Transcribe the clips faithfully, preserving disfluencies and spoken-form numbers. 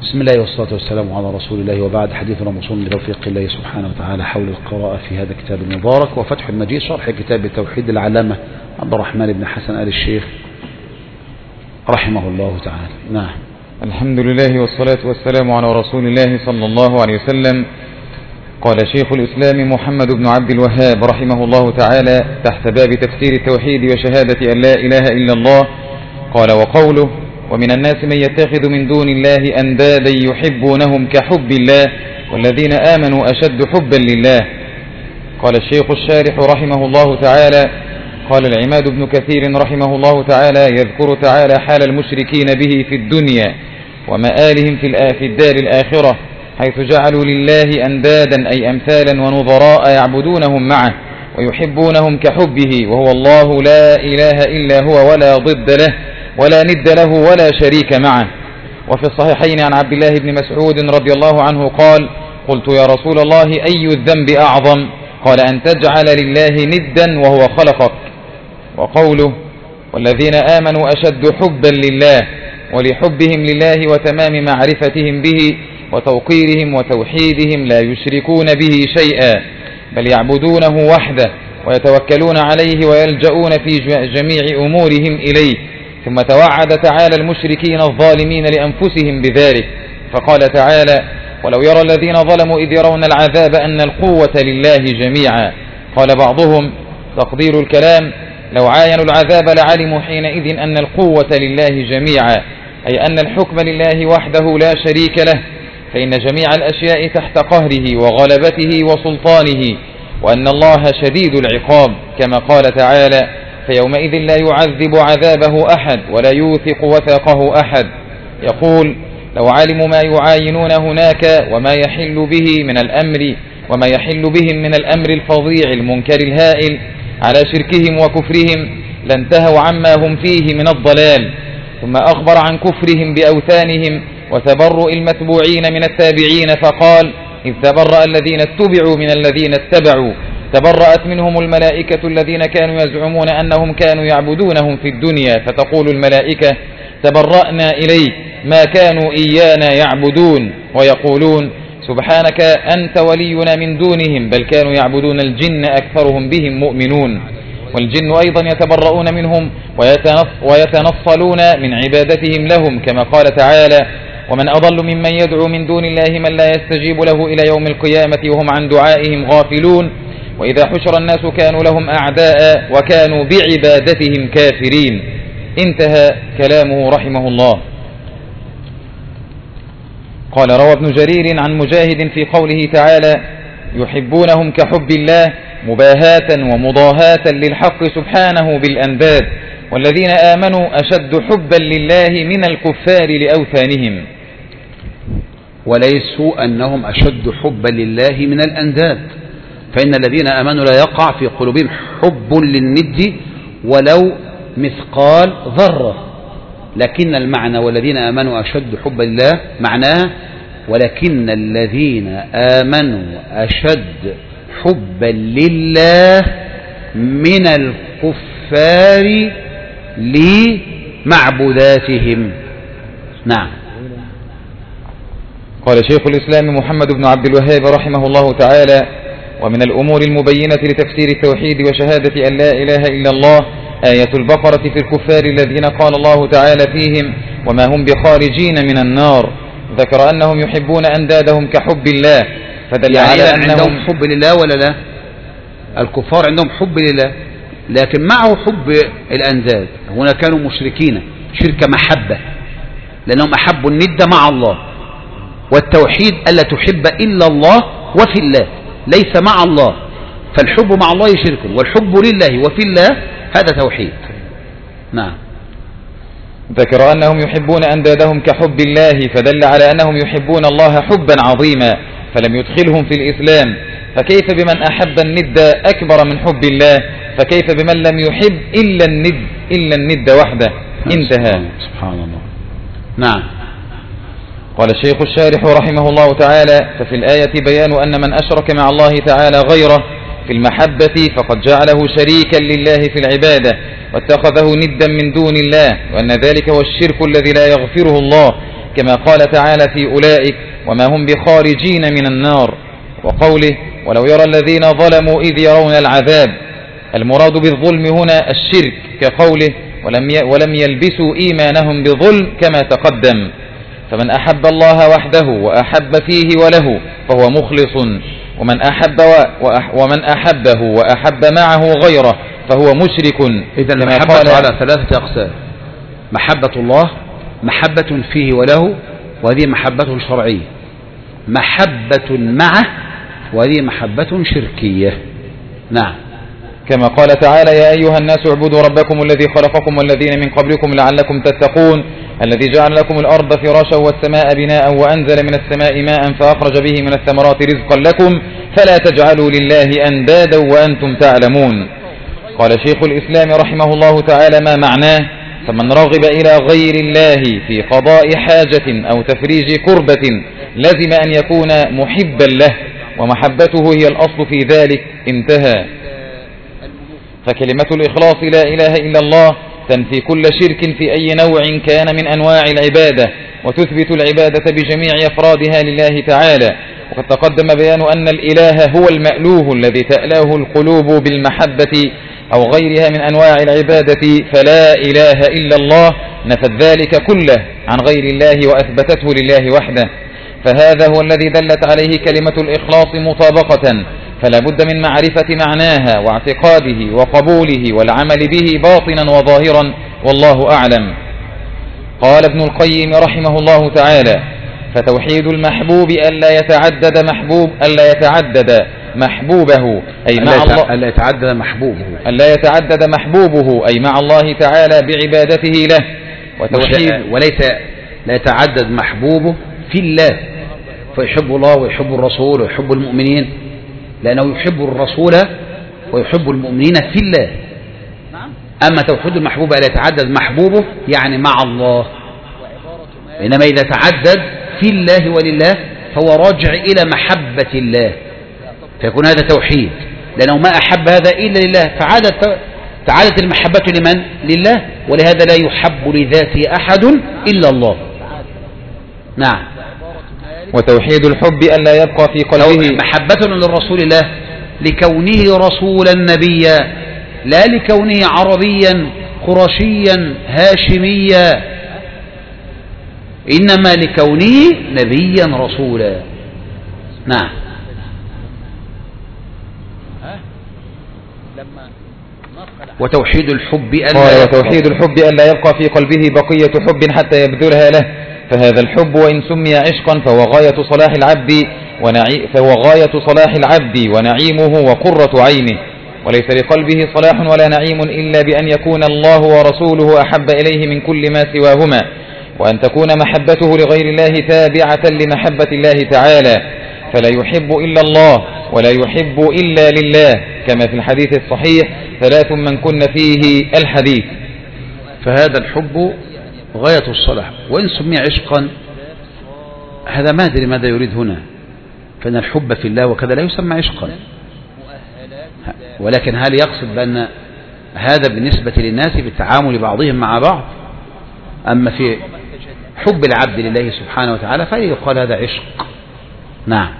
بسم الله والصلاة والسلام على رسول الله، وبعد. حديثنا موصول بتوفيق الله سبحانه وتعالى حول القراءة في هذا الكتاب المبارك وفتح المجيد، شرح كتاب التوحيد العلامة عبد الرحمن بن حسن آل الشيخ رحمه الله تعالى. نعم. الحمد لله والصلاة والسلام على رسول الله صلى الله عليه وسلم. قال شيخ الإسلام محمد بن عبد الوهاب رحمه الله تعالى تحت باب تفسير التوحيد وشهادة أن لا إله إلا الله، قال: وقوله: ومن الناس من يتخذ من دون الله أندادا يحبونهم كحب الله والذين آمنوا أشد حبا لله. قال الشيخ الشارح رحمه الله تعالى: قال العماد بن كثير رحمه الله تعالى: يذكر تعالى حال المشركين به في الدنيا ومآلهم في الدار الآخرة، حيث جعلوا لله أندادا أي أمثالا ونظراء يعبدونهم معه ويحبونهم كحبه، وهو الله لا إله إلا هو ولا ضد له ولا ند له ولا شريك معه. وفي الصحيحين عن عبد الله بن مسعود رضي الله عنه قال: قلت يا رسول الله أي الذنب أعظم؟ قال: أن تجعل لله ندا وهو خلقك. وقوله: والذين آمنوا أشد حبا لله، ولحبهم لله وتمام معرفتهم به وتوقيرهم وتوحيدهم لا يشركون به شيئا، بل يعبدونه وحده ويتوكلون عليه ويلجؤون في جميع أمورهم إليه. ثم توعد تعالى المشركين الظالمين لأنفسهم بذلك، فقال تعالى: ولو يرى الذين ظلموا إذ يرون العذاب أن القوة لله جميعا. قال بعضهم: تقدير الكلام: لو عاينوا العذاب لعلموا حينئذ أن القوة لله جميعا، أي أن الحكم لله وحده لا شريك له، فإن جميع الأشياء تحت قهره وغلبته وسلطانه، وأن الله شديد العقاب، كما قال تعالى: فيومئذ لا يعذب عذابه أحد ولا يوثق وثاقه أحد. يقول: لو علموا ما يعاينون هناك وما يحل به من الأمر وما يحل بهم من الأمر الفظيع المنكر الهائل على شركهم وكفرهم لانتهوا عما هم فيه من الضلال. ثم أخبر عن كفرهم بأوثانهم وتبرؤ المتبوعين من التابعين، فقال: إذ تبرأ الذين اتبعوا من الذين اتبعوا، تبرأت منهم الملائكة الذين كانوا يزعمون أنهم كانوا يعبدونهم في الدنيا، فتقول الملائكة: تبرأنا إليك ما كانوا إيانا يعبدون، ويقولون: سبحانك أنت ولينا من دونهم، بل كانوا يعبدون الجن أكثرهم بهم مؤمنون. والجن أيضا يتبرؤون منهم ويتنصلون من عبادتهم لهم، كما قال تعالى: ومن أضل ممن يدعو من دون الله من لا يستجيب له إلى يوم القيامة وهم عن دعائهم غافلون، وإذا حشر الناس كانوا لهم أعداء وكانوا بعبادتهم كافرين. انتهى كلامه رحمه الله. قال: روى ابن جرير عن مجاهد في قوله تعالى: يحبونهم كحب الله، مباهاة ومضاهاة للحق سبحانه بالأنداد، والذين آمنوا أشد حبا لله من الكفار لأوثانهم. وليسوا أنهم أشد حبا لله من الأنداد، فإن الذين آمنوا لا يقع في قلوبهم حب للند ولو مثقال ذرة، لكن المعنى والذين آمنوا أشد حبا لله معناه ولكن الذين آمنوا أشد حبا لله من الكفار لمعبوداتهم. نعم. قال شيخ الإسلام محمد بن عبد الوهاب رحمه الله تعالى: ومن الأمور المبينة لتفسير التوحيد وشهادة أن لا إله إلا الله آية البقرة في الكفار الذين قال الله تعالى فيهم: وما هم بخارجين من النار. ذكر أنهم يحبون أندادهم كحب الله، فدل يعني على أنهم عندهم حب لله ولا لا؟ الكفار عندهم حب لله، لكن معه حب الأنداد. هنا كانوا مشركين شرك محبة، لأنهم أحبوا الند مع الله، والتوحيد ألا تحب إلا الله وفي الله، ليس مع الله، فالحب مع الله شرك، والحب لله وفي الله هذا توحيد. نعم. ذكر أنهم يحبون أندادهم كحب الله، فدل على أنهم يحبون الله حبا عظيما، فلم يدخلهم في الإسلام. فكيف بمن أحب الند أكبر من حب الله؟ فكيف بمن لم يحب إلا الند إلا الند وحده؟ انتهى. سبحان الله. نعم. قال الشيخ الشارح رحمه الله تعالى: ففي الآية بيان أن من أشرك مع الله تعالى غيره في المحبة فقد جعله شريكا لله في العبادة واتخذه ندا من دون الله، وأن ذلك هو الشرك الذي لا يغفره الله، كما قال تعالى في أولئك وما هم بخارجين من النار. وقوله ولو يرى الذين ظلموا إذ يرون العذاب، المراد بالظلم هنا الشرك، كقوله ولم ولم يلبسوا إيمانهم بظلم كما تقدم. فمن أحب الله وحده وأحب فيه وله فهو مخلص، ومن أحب ومن أحبه وأحب معه غيره فهو مشرك. إذا المحبة على ثلاثة أقسام: محبة الله، محبة فيه وله، وهذه محبة شرعية، محبة معه، وهذه محبة شركية. نعم. كما قال تعالى يا أيها الناس اعبدوا ربكم الذي خلقكم والذين من قبلكم لعلكم تتقون الذي جعل لكم الأرض فراشا والسماء بناء وأنزل من السماء ماء فأخرج به من الثمرات رزقا لكم فلا تجعلوا لله أندادا وأنتم تعلمون. قال شيخ الإسلام رحمه الله تعالى ما معناه: فمن رغب إلى غير الله في قضاء حاجة أو تفريج كربة لازم أن يكون محبا له، ومحبته هي الأصل في ذلك. انتهى. فكلمة الإخلاص لا إله إلا الله تنفي كل شرك في أي نوع كان من أنواع العبادة، وتثبت العبادة بجميع أفرادها لله تعالى. وقد تقدم بيان أن الإله هو المألوه الذي تألاه القلوب بالمحبة أو غيرها من أنواع العبادة، فلا إله إلا الله نفت ذلك كله عن غير الله وأثبتته لله وحده، فهذا هو الذي دلت عليه كلمة الإخلاص مطابقة، فلا بد من معرفة معناها واعتقاده وقبوله والعمل به باطنا وظاهرا، والله أعلم. قال ابن القيم رحمه الله تعالى: فتوحيد المحبوب ألا يتعدد محبوب ألا يتعدد محبوبه أي مع الله ألا يتعدد محبوبه ألا يتعدد محبوبه أي مع الله تعالى بعبادته له. وتوحيد وليس لا يتعدد محبوبه في الله، فيحب الله ويحب الرسول ويحب المؤمنين، لأنه يحب الرسول ويحب المؤمنين في الله. أما توحيد المحبوب ألا يتعدد محبوبه يعني مع الله، إنما إذا تعدد في الله ولله فهو راجع إلى محبة الله، فيكون هذا توحيد، لأنه ما أحب هذا إلا لله، فعادت تعادت المحبة لمن؟ لله، ولهذا لا يحب لذاته أحد إلا الله. نعم. وتوحيد الحب ألا يبقى في قلبه محبة للرسول الله لكونه رسولا نبيا، لا لكونه عربيا قرشيا هاشميا، إنما لكونه نبيا رسولا. نعم. وتوحيد الحب ألا وتوحيد الحب ألا يبقى في قلبه بقية حب حتى يبذلها له، فهذا الحب وإن سمي عشقا فهو غاية صلاح العبد ونعي فهو غاية صلاح العبد ونعيمه وقرة عينه، وليس لقلبه صلاح ولا نعيم إلا بأن يكون الله ورسوله أحب إليه من كل ما سواهما، وأن تكون محبته لغير الله تابعة لمحبة الله تعالى، فلا يحب إلا الله ولا يحب إلا لله، كما في الحديث الصحيح: ثلاث من كن فيه الحديث. فهذا الحب غاية الصلاح، وإن سمي عشقا هذا ما أدري ماذا يريد هنا، فإن الحب في الله وكذا لا يسمى عشقا، ولكن هل يقصد بأن هذا بالنسبة للناس بالتعامل بعضهم مع بعض؟ أما في حب العبد لله سبحانه وتعالى فيقال هذا عشق. نعم.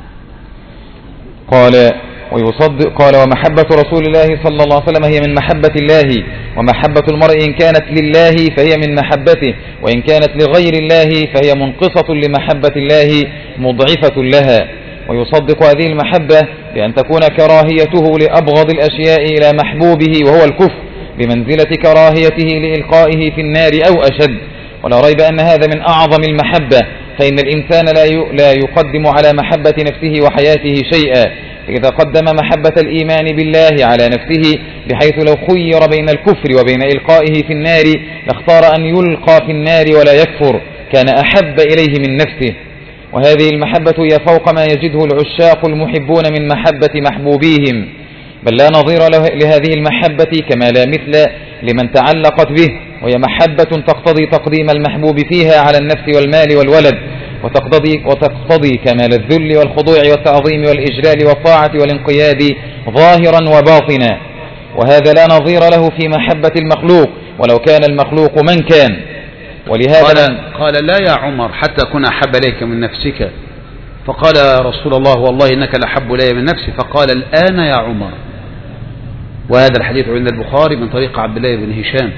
قال ويصدق قال ومحبة رسول الله صلى الله عليه وسلم هي من محبة الله، ومحبة المرء إن كانت لله فهي من محبته، وإن كانت لغير الله فهي منقصة لمحبة الله مضعفة لها. ويصدق هذه المحبة بأن تكون كراهيته لأبغض الأشياء إلى محبوبه وهو الكفر بمنزلة كراهيته لإلقائه في النار أو أشد، ولا ريب أن هذا من أعظم المحبة، فإن الإنسان لا يقدم على محبة نفسه وحياته شيئا، فإذا قدم محبة الإيمان بالله على نفسه بحيث لو خير بين الكفر وبين إلقائه في النار لاختار أن يلقى في النار ولا يكفر، كان أحب إليه من نفسه. وهذه المحبة هي فوق ما يجده العشاق المحبون من محبة محبوبيهم، بل لا نظير لهذه المحبة كما لا مثل لمن تعلقت به، وهي محبة تقتضي تقديم المحبوب فيها على النفس والمال والولد، وتقتضي, وتقتضي كمال الذل والخضوع والتعظيم والإجلال والطاعة والانقياد ظاهرا وباطنا، وهذا لا نظير له في محبة المخلوق ولو كان المخلوق من كان. ولهذا قال, قال لا يا عمر حتى أكون أحب إليك من نفسك، فقال يا رسول الله والله إنك لأحب إلي من نفسي، فقال الآن يا عمر. وهذا الحديث عند البخاري من طريق عبد الله بن هشام.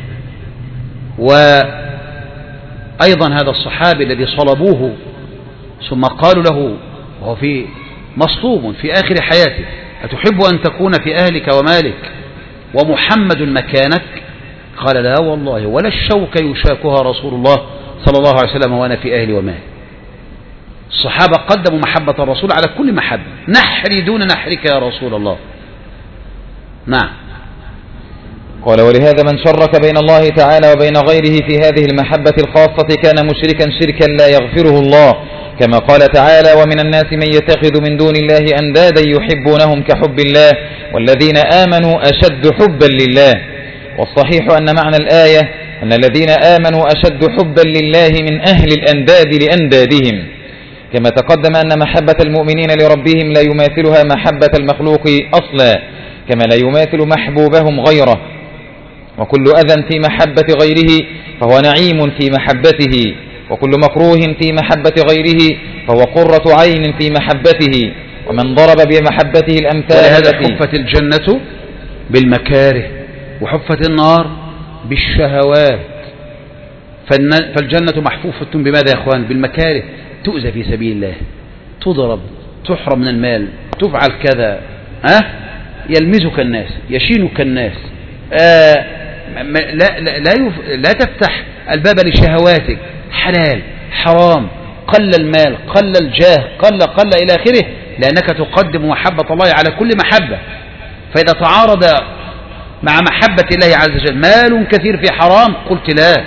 وأيضا هذا الصحابي الذي صلبوه ثم قالوا له وهو في مصلوب في آخر حياته أتحب أن تكون في أهلك ومالك ومحمد مكانك؟ قال لا والله ولا الشوك يشاكها رسول الله صلى الله عليه وسلم وأنا في أهلي ومالي. الصحابة قدموا محبة الرسول على كل محبة، نحري دون نحرك يا رسول الله. نعم. قال ولهذا من شرك بين الله تعالى وبين غيره في هذه المحبة الخاصة كان مشركا شركا لا يغفره الله، كما قال تعالى ومن الناس من يتخذ من دون الله أندادا يحبونهم كحب الله والذين آمنوا أشد حبا لله. والصحيح أن معنى الآية أن الذين آمنوا أشد حبا لله من أهل الأنداد لأندادهم، كما تقدم أن محبة المؤمنين لربهم لا يماثلها محبة المخلوق أصلا، كما لا يماثل محبوبهم غيره. وكل أذى في محبة غيره فهو نعيم في محبته، وكل مكروه في محبة غيره فهو قرة عين في محبته. ومن ضرب بمحبته الأمثال ولهذا حفت الجنة بالمكاره وحفت النار بالشهوات. فالجنة محفوفة بماذا يا أخوان؟ بالمكاره، تؤذى في سبيل الله، تضرب، تحرم من المال، تفعل كذا، ها يلمزك الناس، يشينك الناس، آه لا, لا, لا, يف... لا تفتح الباب لشهواتك، حلال حرام، قل المال قل الجاه قل قل إلى آخره، لأنك تقدم محبة الله على كل محبة. فإذا تعارض مع محبة الله عز وجل مال كثير في حرام قلت لا،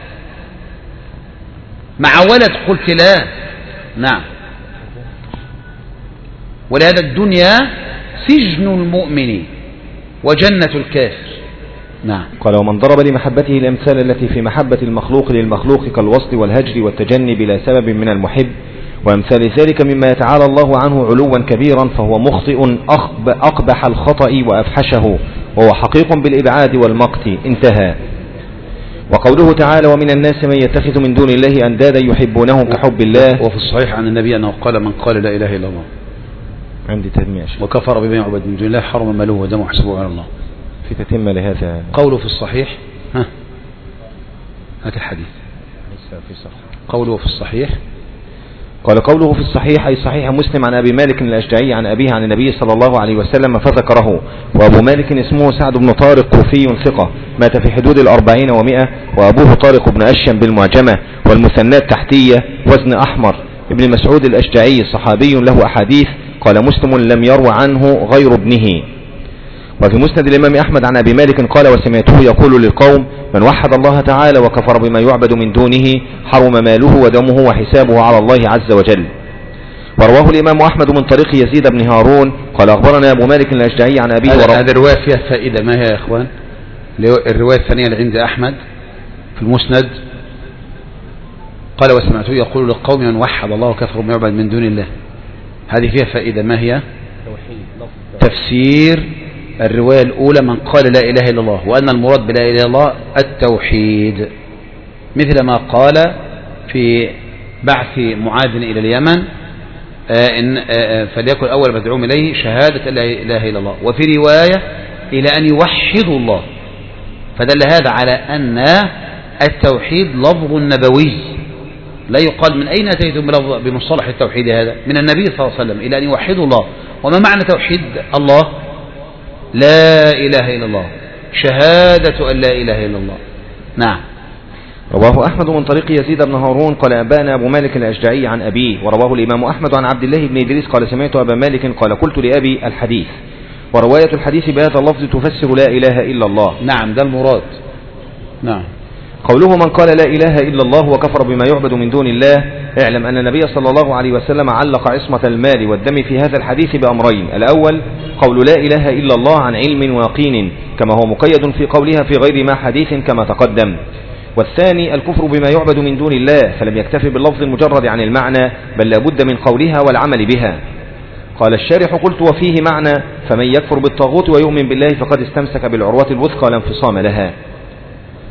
مع ولد قلت لا. نعم. ولهذا الدنيا سجن المؤمن وجنة الكافر. نعم. قال ومن ضرب لمحبته الأمثال التي في محبة المخلوق للمخلوق كالوصل والهجر والتجني بلا سبب من المحب وأمثال ذلك مما يتعالى الله عنه علوا كبيرا فهو مخطئ أقبح الخطأ وأفحشه، وهو حقيق بالإبعاد والمقت. انتهى. وقوله تعالى ومن الناس من يتخذ من دون الله أندادا يحبونهم كحب الله. وفي الصحيح عن النبي أنه قال من قال لا إله إلا الله عندي تتمة وكفر بما يعبد من دون الله حرم ماله ودمه وحسبه على الله. في تتمة لهذا قوله في الصحيح. ها هات الحديث. قوله في الصحيح. قال قوله في الصحيح أي صحيح مسلم عن أبي مالك الأشجعي عن أبيه عن النبي صلى الله عليه وسلم فذكره. وأبو مالك اسمه سعد بن طارق كوفي ثقة مات في حدود الأربعين ومئة، وأبوه طارق بن أشيم بالمعجمة والمثنات تحتية وزن أحمر. ابن مسعود الأشجعي صحابي له أحاديث. قال مسلم لم يروى عنه غير ابنه. وفي مسند الإمام أحمد عن أبي مالك قال وسمعته يقول للقوم من وحد الله تعالى وكفر بما يعبد من دونه حرم ماله ودمه وحسابه على الله عز وجل. ورواه الإمام أحمد من طريق يزيد بن هارون قال أخبرنا أبو مالك الأشجعي عن أبيه. هذا الرواية فيها فائدة، ما هي يا إخوان؟ الرواية الثانية اللي عند أحمد في المسند قال وسمعته يقول للقوم من وحد الله وكفر بما يعبد من دون الله، هذه فيها فائدة، ما هي؟ تفسير الرواية الأولى من قال لا إله إلا الله، وأن المراد بلا إله إلا الله التوحيد، مثل ما قال في بعث معاذ إلى اليمن آه إن آه فليكن أول ما تدعوهم إليه شهادة لا إله إلا الله. وفي رواية إلى أن يوحدوا الله، فدل هذا على أن التوحيد لفظ نبوي، لا يقال من أين أتيتم بمصطلح التوحيد هذا؟ من النبي صلى الله عليه وسلم، إلى أن يوحدوا الله. وما معنى توحيد الله؟ لا إله إلا الله، شهادة أن لا إله إلا الله. نعم. رواه أحمد من طريق يزيد بن هارون قال أبانا أبو مالك الأشجعي عن أبيه. ورواه الإمام أحمد عن عبد الله بن إدريس قال سمعت أبا مالك قال قلت لأبي الحديث. ورواية الحديث بهذا اللفظ تفسر لا إله إلا الله. نعم، ده المراد. نعم. قوله من قال لا إله إلا الله وكفر بما يعبد من دون الله، اعلم أن النبي صلى الله عليه وسلم علق عصمة المال والدم في هذا الحديث بأمرين: الأول قول لا إله إلا الله عن علم ويقين كما هو مقيد في قولها في غير ما حديث كما تقدم، والثاني الكفر بما يعبد من دون الله، فلم يكتفي باللفظ المجرد عن المعنى بل لابد من قولها والعمل بها. قال الشارح قلت وفيه معنى فمن يكفر بالطاغوت ويؤمن بالله فقد استمسك بالعروة الوثقى لا انفصام لها.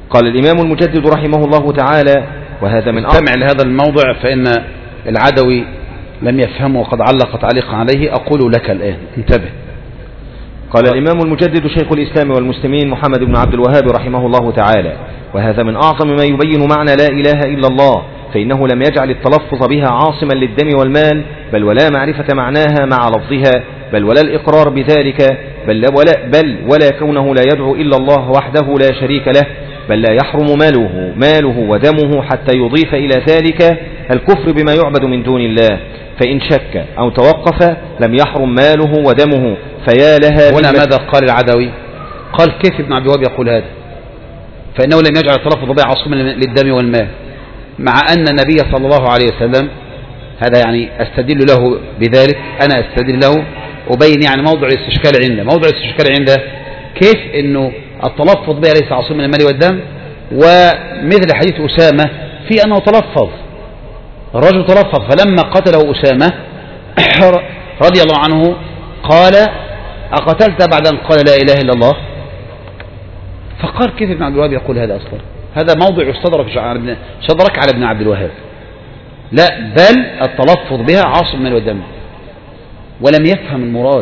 قال الإمام المجدد رحمه الله تعالى وهذا من استمع لهذا الموضع فإن العدوي لم يفهمه وقد علق تعليقا عليه، أقول لك الآن انتبه. قال الإمام المجدد شيخ الإسلام والمسلمين محمد بن عبد الوهاب رحمه الله تعالى وهذا من أعظم ما يبين معنى لا إله إلا الله، فإنه لم يجعل التلفظ بها عاصما للدم والمال، بل ولا معرفة معناها مع لفظها، بل ولا الإقرار بذلك، بل ولا, بل ولا كونه لا يدعو إلا الله وحده لا شريك له، بل لا يحرم ماله ماله ودمه حتى يضيف إلى ذلك الكفر بما يعبد من دون الله، فإن شك أو توقف لم يحرم ماله ودمه. فيا لها هنا ماذا قال العدوي؟ قال كيف ابن عبد الوهاب يقول هذا؟ فإنه لم يجعل التلفظ به عاصما للدم والمال، مع أن النبي صلى الله عليه وسلم، هذا يعني أستدل له بذلك، أنا أستدل له أبين يعني موضع الاستشكال عنده. موضع الاستشكال عنده كيف أنه التلفظ به ليس عاصما من المال والدم، ومثل حديث أسامة في أنه تلفظ، الرجل تلفظ فلما قتله أسامة رضي الله عنه قال أقتلت بعد أن قال لا إله إلا الله؟ فقال كيف ابن عبد الوهاب يقول هذا أصلا؟ هذا موضع يستدرك شدرك على ابن عبد الوهاب. لا، بل التلفظ بها عاصم من والدم، ولم يفهم المراد.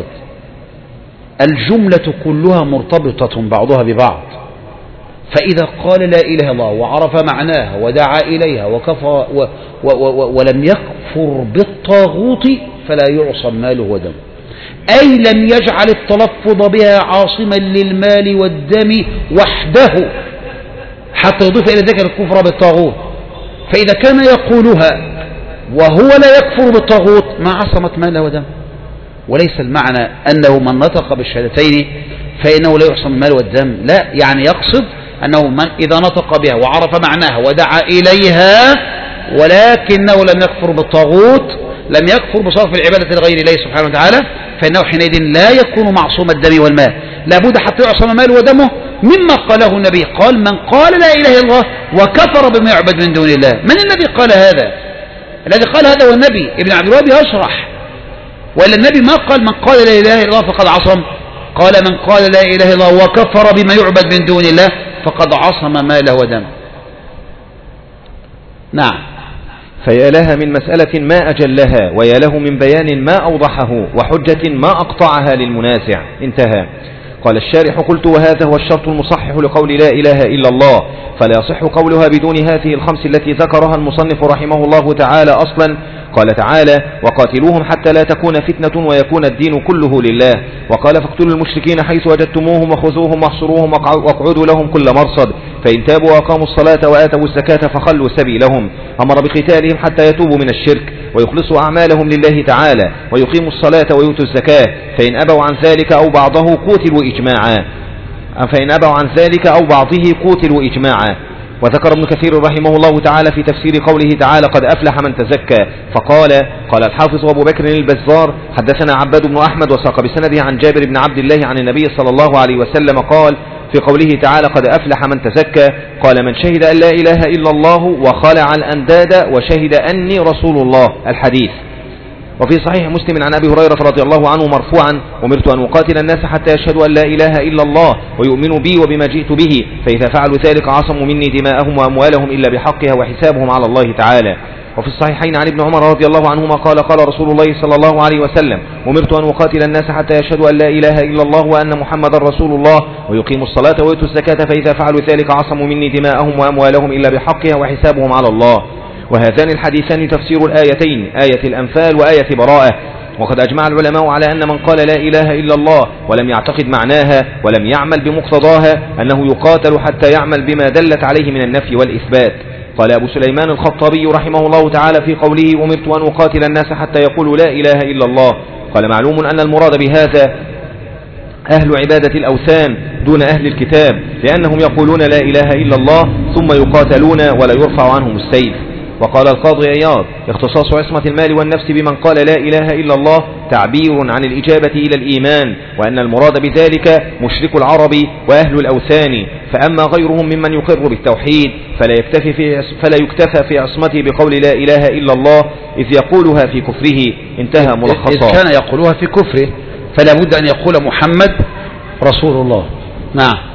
الجملة كلها مرتبطة بعضها ببعض، فإذا قال لا إله إلا الله وعرف معناها ودعا إليها وكفر و و و ولم يكفر بالطاغوت فلا يعصم ماله ودمه، أي لم يجعل التلفظ بها عاصما للمال والدم وحده حتى يضيف إلى ذلك الكفر بالطاغوت. فإذا كان يقولها وهو لا يكفر بالطاغوت ما عصمت ماله ودمه. وليس المعنى أنه من نطق بالشهادتين فإنه لا يعصم المال والدم، لا، يعني يقصد أنه من إذا نطق بها وعرف معناها ودعا إليها ولكنه لم يكفر بالطاغوت، لم يكفر بصرف العبادة لغير الله سبحانه وتعالى، فإنه حينئذ لا يكون معصوم الدم والمال، لابد حتى يعصم ماله ودمه مما قاله النبي. قال من قال لا إله إلا الله وكفر بما يعبد من دون الله. من الذي قال هذا؟ الذي قال هذا هو النبي. ابن عبد الوهاب يشرح، وإلا النبي ما قال من قال لا إله إلا الله فقد عصم، قال من قال لا إله إلا الله وكفر بما يعبد من دون الله فقد عصم ماله ودمه. نعم. فيا لها من مسألة ما أجلها، ويا له من بيان ما أوضحه، وحجة ما أقطعها للمنازع. انتهى. قال الشارح قلت وهذا هو الشرط المصحح لقول لا إله إلا الله، فلا يصح قولها بدون هذه الخمس التي ذكرها المصنف رحمه الله تعالى أصلا. قال تعالى وقاتلوهم حتى لا تكون فتنة ويكون الدين كله لله، وقال فاقتلوا المشركين حيث وجدتموهم وخذوهم واحصروهم واقعدوا لهم كل مرصد، فإن تابوا وأقاموا الصلاة وآتوا الزكاة فخلوا سبيلهم. أمر بقتالهم حتى يتوبوا من الشرك ويخلصوا أعمالهم لله تعالى ويقيموا الصلاة ويؤتوا الزكاة، فإن أبوا عن ذلك أو بعضه قوتلوا إجماعا فإن أبوا عن ذلك أو بعضه قوتلوا إجماعا. وذكر ابن كثير رحمه الله تعالى في تفسير قوله تعالى قد أفلح من تزكى فقال قال الحافظ أبو بكر البزار حدثنا عباد بن أحمد وساق بسنده عن جابر بن عبد الله عن النبي صلى الله عليه وسلم قال في قوله تعالى قد أفلح من تزكى قال من شهد أن لا إله إلا الله وخلع الأنداد وشهد أني رسول الله. الحديث. وفي صحيح مسلم عن أبي هريرة رضي الله عنه مرفوعا أمرت أن أقاتل الناس حتى يشهدوا أن لا إله إلا الله ويؤمنوا بي وبما جئت به، فإذا فعلوا ذلك عصموا مني دماءهم وأموالهم إلا بحقها وحسابهم على الله تعالى. وفي الصحيحين عن ابن عمر رضي الله عنهما قال قال رسول الله صلى الله عليه وسلم أمرت أن أقاتل الناس حتى يشهدوا أن لا إله إلا الله وأن محمدا رسول الله ويقيموا الصلاة ويؤتوا الزكاة، فإذا فعلوا ذلك عصموا مني دماءهم وأموالهم إلا بحقها وحسابهم على الله. وهذان الحديثان تفسير الآيتين آية الأنفال وآية براءة. وقد أجمع العلماء على أن من قال لا إله إلا الله ولم يعتقد معناها ولم يعمل بمقتضاها أنه يقاتل حتى يعمل بما دلت عليه من النفي والإثبات. قال أبو سليمان الخطابي رحمه الله تعالى في قوله أمرت أن أقاتل الناس حتى يقولوا لا إله إلا الله قال معلوم أن المراد بهذا أهل عبادة الأوثان دون أهل الكتاب، لأنهم يقولون لا إله إلا الله ثم يقاتلون ولا يرفع عنهم السيف. وقال القاضي عياض اختصاص عصمة المال والنفس بمن قال لا إله إلا الله تعبير عن الإجابة إلى الإيمان، وأن المراد بذلك مشرك العرب وأهل الأوثان، فأما غيرهم ممن يقر بالتوحيد فلا يكتفي في, فلا يكتفى في عصمته بقول لا إله إلا الله إذ يقولها في كفره. انتهى ملخصا. إذ كان يقولها في كفره فلا بد أن يقول محمد رسول الله. نعم.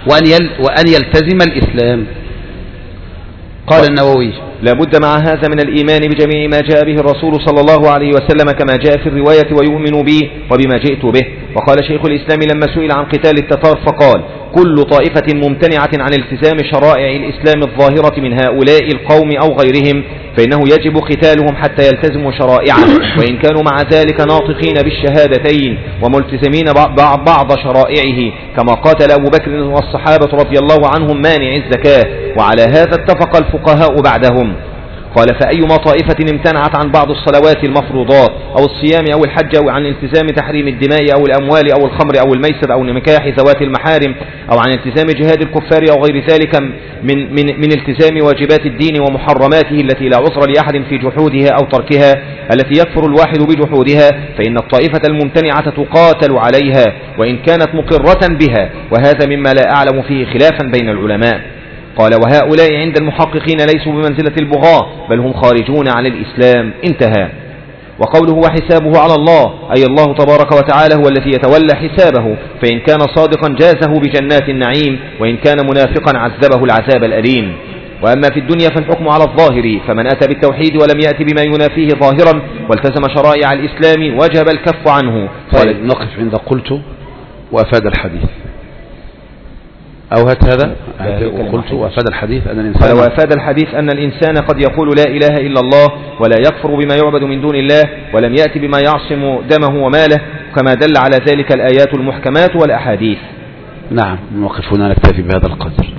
وأن, يل وأن يلتزم الإسلام. قال النووي: لا بد مع هذا من الإيمان بجميع ما جاء به الرسول صلى الله عليه وسلم كما جاء في الرواية ويؤمن به وبما جئت به. وقال شيخ الإسلام لما سئل عن قتال التتار فقال: كل طائفة ممتنعة عن التزام شرائع الإسلام الظاهرة من هؤلاء القوم أو غيرهم فإنه يجب قتالهم حتى يلتزموا شرائعه، وإن كانوا مع ذلك ناطقين بالشهادتين وملتزمين بعض شرائعه كما قاتل أبو بكر والصحابة رضي الله عنهم مانع الزكاة، وعلى هذا اتفق الفقهاء بعدهم. قال: فأيما طائفة امتنعت عن بعض الصلوات المفروضات أو الصيام أو الحج أو عن التزام تحريم الدماء أو الأموال أو الخمر أو الميسر أو نكاح ذوات المحارم أو عن التزام جهاد الكفار أو غير ذلك من, من, من التزام واجبات الدين ومحرماته التي لا عذر لأحد في جحودها أو تركها التي يكفر الواحد بجحودها، فإن الطائفة الممتنعة تقاتل عليها وإن كانت مقرة بها، وهذا مما لا أعلم فيه خلافا بين العلماء. قال: وهؤلاء عند المحققين ليسوا بمنزلة البغاة بل هم خارجون عن الإسلام. انتهى. وقوله: وحسابه على الله، أي الله تبارك وتعالى هو الذي يتولى حسابه، فإن كان صادقا جازه بجنات النعيم، وإن كان منافقا عذبه العذاب الأليم. وأما في الدنيا فالحكم على الظاهر، فمن أتى بالتوحيد ولم يأتي بما ينافيه ظاهرا والتزم شرائع الإسلام وجب الكف عنه. طيب نقف عند قلت وأفاد الحديث، أو هات هذا وقلت وأفاد الحديث أن الإنسان قال: وأفاد الحديث أن الإنسان قد يقول لا إله إلا الله ولا يكفر بما يعبد من دون الله ولم يأتي بما يعصم دمه وماله، كما دل على ذلك الآيات المحكمات والأحاديث. نعم، نوقف هنا نكتفي بهذا القدر.